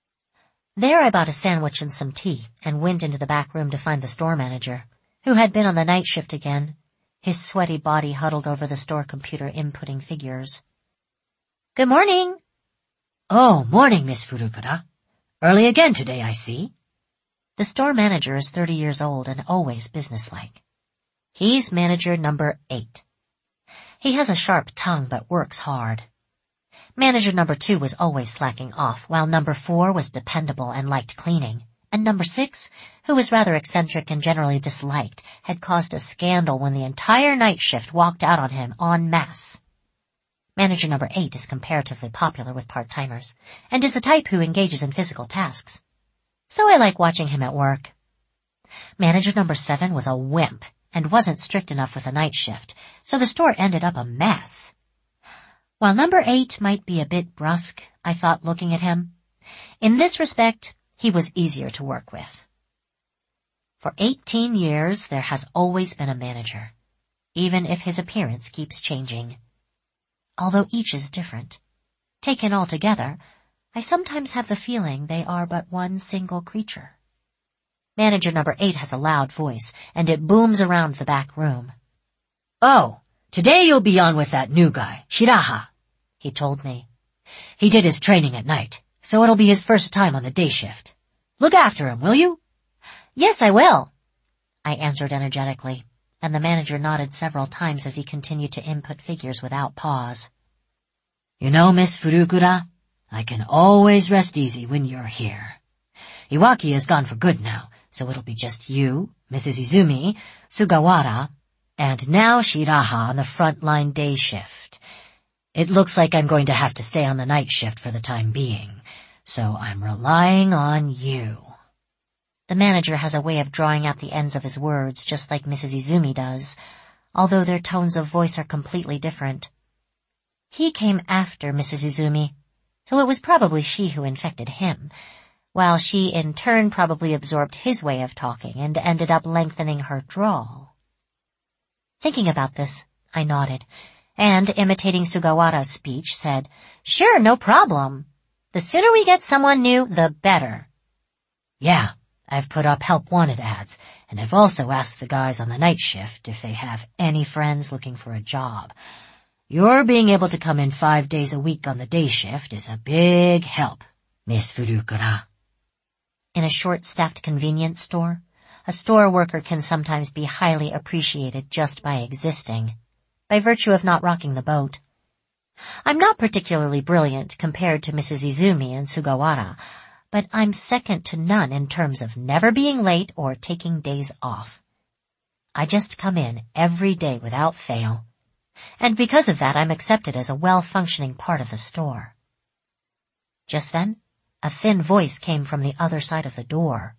There I bought a sandwich and some tea and went into the back room to find the store manager, who had been on the night shift again, his sweaty body huddled over the store computer inputting figures. "Good morning." "Oh, morning, Miss Furukura. Early again today, I see." The store manager is 30 years old and always businesslike. He's manager number 8. He has a sharp tongue but works hard. Manager number 2 was always slacking off, while number 4 was dependable and liked cleaning, and number 6, who was rather eccentric and generally disliked, had caused a scandal when the entire night shift walked out on him en masse. Manager number 8 is comparatively popular with part-timers, and is the type who engages in physical tasks. So I like watching him at work. Manager number 7 was a wimp and wasn't strict enough with the night shift, so the store ended up a mess. While number 8 might be a bit brusque, I thought looking at him, in this respect, he was easier to work with. For 18 years, there has always been a manager, even if his appearance keeps changing. Although each is different, taken all together, I sometimes have the feeling they are but one single creature. Manager number 8 has a loud voice, and it booms around the back room. "Oh, today you'll be on with that new guy, Shiraha," he told me. "He did his training at night, so it'll be his first time on the day shift. Look after him, will you?" "Yes, I will," I answered energetically, and the manager nodded several times as he continued to input figures without pause. "You know, Miss Furukura, I can always rest easy when you're here. Iwaki is gone for good now, so it'll be just you, Mrs. Izumi, Sugawara, and now Shiraha on the front-line day shift. It looks like I'm going to have to stay on the night shift for the time being, so I'm relying on you." The manager has a way of drawing out the ends of his words just like Mrs. Izumi does, although their tones of voice are completely different. He came after Mrs. Izumi, so it was probably she who infected him, while she in turn probably absorbed his way of talking and ended up lengthening her drawl. Thinking about this, I nodded, and, imitating Sugawara's speech, said, "Sure, no problem. The sooner we get someone new, the better." "Yeah, I've put up help wanted ads, and I've also asked the guys on the night shift if they have any friends looking for a job. Your being able to come in 5 days a week on the day shift is a big help, Miss Furukura." In a short-staffed convenience store, a store worker can sometimes be highly appreciated just by existing, by virtue of not rocking the boat. I'm not particularly brilliant compared to Mrs. Izumi and Sugawara, but I'm second to none in terms of never being late or taking days off. I just come in every day without fail, and because of that I'm accepted as a well-functioning part of the store. Just then, a thin voice came from the other side of the door.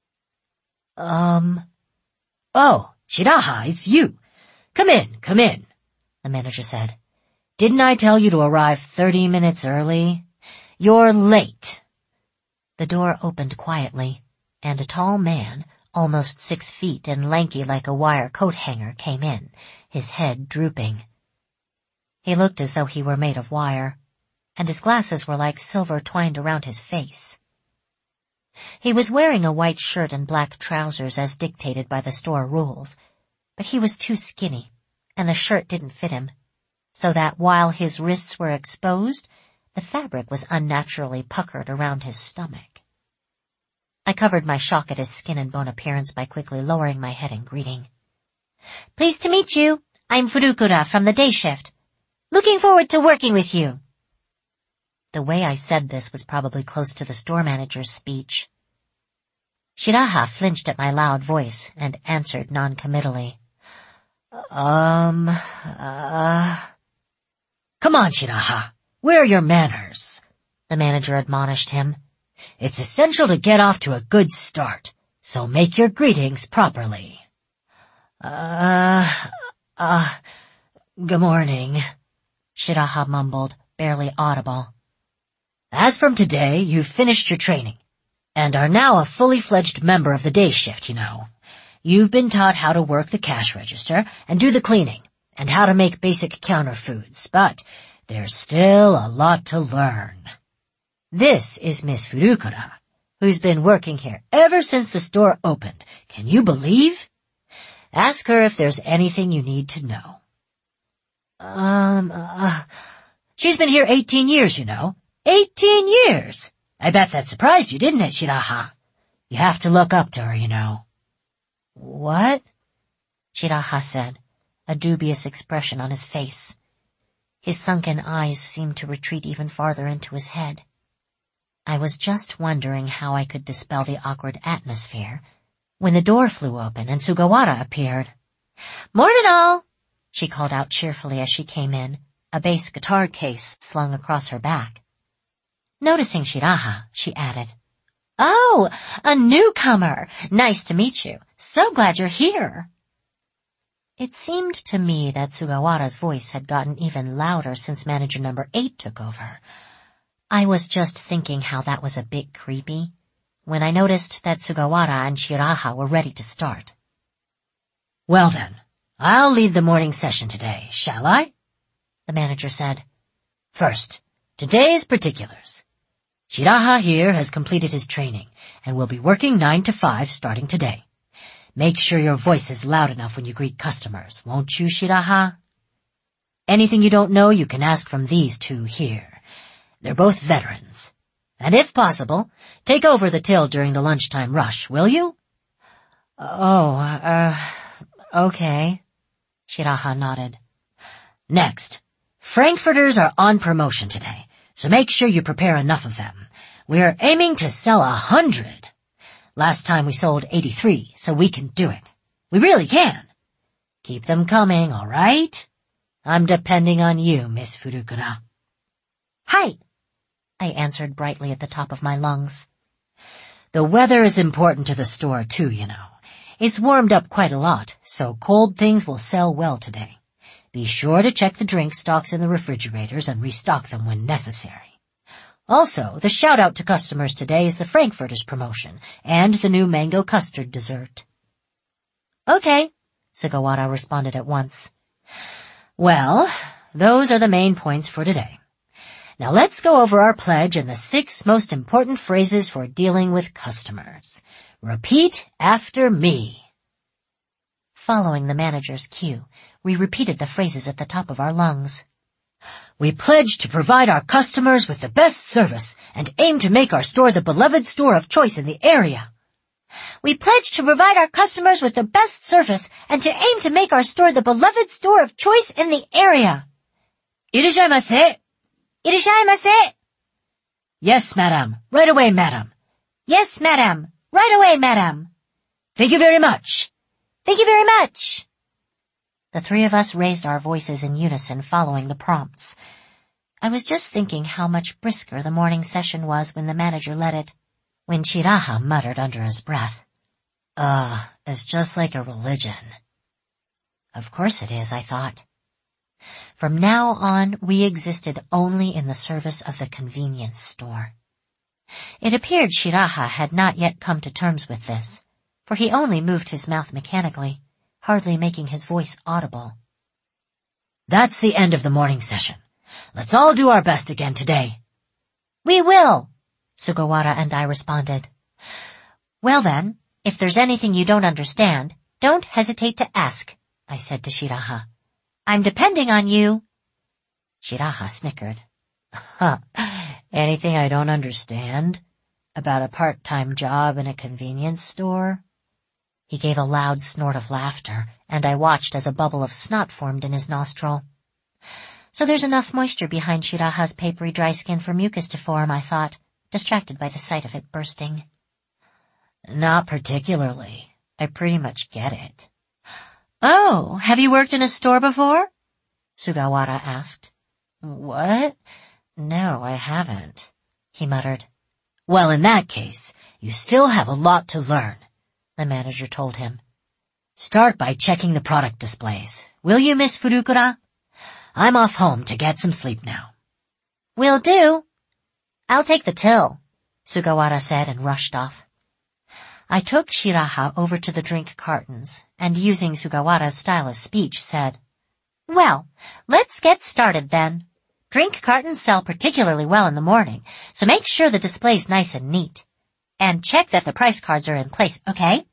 "Oh, Shiraha, it's you. Come in," the manager said. "Didn't I tell you to arrive 30 minutes early? You're late." The door opened quietly, and a tall man, almost 6 feet and lanky like a wire coat hanger, came in, his head drooping. He looked as though he were made of wire, and his glasses were like silver twined around his face. He was wearing a white shirt and black trousers as dictated by the store rules, but he was too skinny, and the shirt didn't fit him, so that while his wrists were exposed, the fabric was unnaturally puckered around his stomach. I covered my shock at his skin and bone appearance by quickly lowering my head in greeting. "Pleased to meet you. I'm Furukura from the day shift. Looking forward to working with you." The way I said this was probably close to the store manager's speech. Shiraha flinched at my loud voice and answered noncommittally. Come on, Shiraha. Where are your manners?" the manager admonished him. "It's essential to get off to a good start, so make your greetings properly." Good morning," Shiraha mumbled, barely audible. "As from today, you've finished your training. and are now a fully fledged member of the day shift, you know. You've been taught how to work the cash register and do the cleaning, and how to make basic counter foods, but there's still a lot to learn. This is Miss Furukura, who's been working here ever since the store opened. Can you believe? Ask her if there's anything you need to know. She's been here 18 years, you know. 18 years! I bet that surprised you, didn't it, Shiraha? You have to look up to her, you know. What? Shiraha said, a dubious expression on his face. His sunken eyes seemed to retreat even farther into his head. I was just wondering how I could dispel the awkward atmosphere when the door flew open and Sugawara appeared. "Morning all!" she called out cheerfully as she came in, a bass guitar case slung across her back. Noticing Shiraha, she added, "Oh, a newcomer! Nice to meet you. So glad you're here." It seemed to me that Sugawara's voice had gotten even louder since manager number 8 took over. I was just thinking how that was a bit creepy when I noticed that Sugawara and Shiraha were ready to start. "Well then, I'll lead the morning session today, shall I?" the manager said. "First, today's particulars. Shiraha here has completed his training and will be working 9 to 5 starting today. Make sure your voice is loud enough when you greet customers, won't you, Shiraha? Anything you don't know, you can ask from these two here. They're both veterans. And if possible, take over the till during the lunchtime rush, will you?" Okay. Shiraha nodded. "Next, Frankfurters are on promotion today, so make sure you prepare enough of them. We're aiming to sell 100. Last time we sold 83, so we can do it. We really can. Keep them coming, all right? I'm depending on you, Miss Furukura." "Hi," I answered brightly at the top of my lungs. The weather is important to the store too, you know. It's warmed up quite a lot, so cold things will sell well today. Be sure to check the drink stocks in the refrigerators and restock them when necessary. Also, the shout-out to customers today is the Frankfurters promotion and the new mango custard dessert." "Okay," Sugawara responded at once. "Well, those are the main points for today. Now let's go over our pledge and the 6 most important phrases for dealing with customers. Repeat after me." Following the manager's cue, we repeated the phrases at the top of our lungs. "We pledge to provide our customers with the best service and aim to make our store the beloved store of choice in the area." "We pledge to provide our customers with the best service and to aim to make our store the beloved store of choice in the area." "Irashaimase." "Irashaimase." "Yes, madam. Right away, madam." "Yes, madam. Right away, madam." "Thank you very much." "Thank you very much." The 3 of us raised our voices in unison following the prompts. I was just thinking how much brisker the morning session was when the manager led it, when Shiraha muttered under his breath, "It's just like a religion." Of course it is, I thought. From now on, we existed only in the service of the convenience store. It appeared Shiraha had not yet come to terms with this, for he only moved his mouth mechanically, hardly making his voice audible. "That's the end of the morning session. Let's all do our best again today." "We will," Sugawara and I responded. "Well then, if there's anything you don't understand, don't hesitate to ask," I said to Shiraha. "I'm depending on you." Shiraha snickered. "Anything I don't understand? About a part-time job in a convenience store?" He gave a loud snort of laughter, and I watched as a bubble of snot formed in his nostril. So there's enough moisture behind Shiraha's papery dry skin for mucus to form, I thought, distracted by the sight of it bursting. "Not particularly. I pretty much get it." "Oh, have you worked in a store before?" Sugawara asked. "What? No, I haven't," he muttered. "Well, in that case, you still have a lot to learn," the manager told him. "Start by checking the product displays. Will you, Miss Furukura? I'm off home to get some sleep now." "Will do. I'll take the till," Sugawara said and rushed off. I took Shiraha over to the drink cartons and, using Sugawara's style of speech, said, "Well, let's get started then. Drink cartons sell particularly well in the morning, so make sure the display's nice and neat. And check that the price cards are in place, okay?"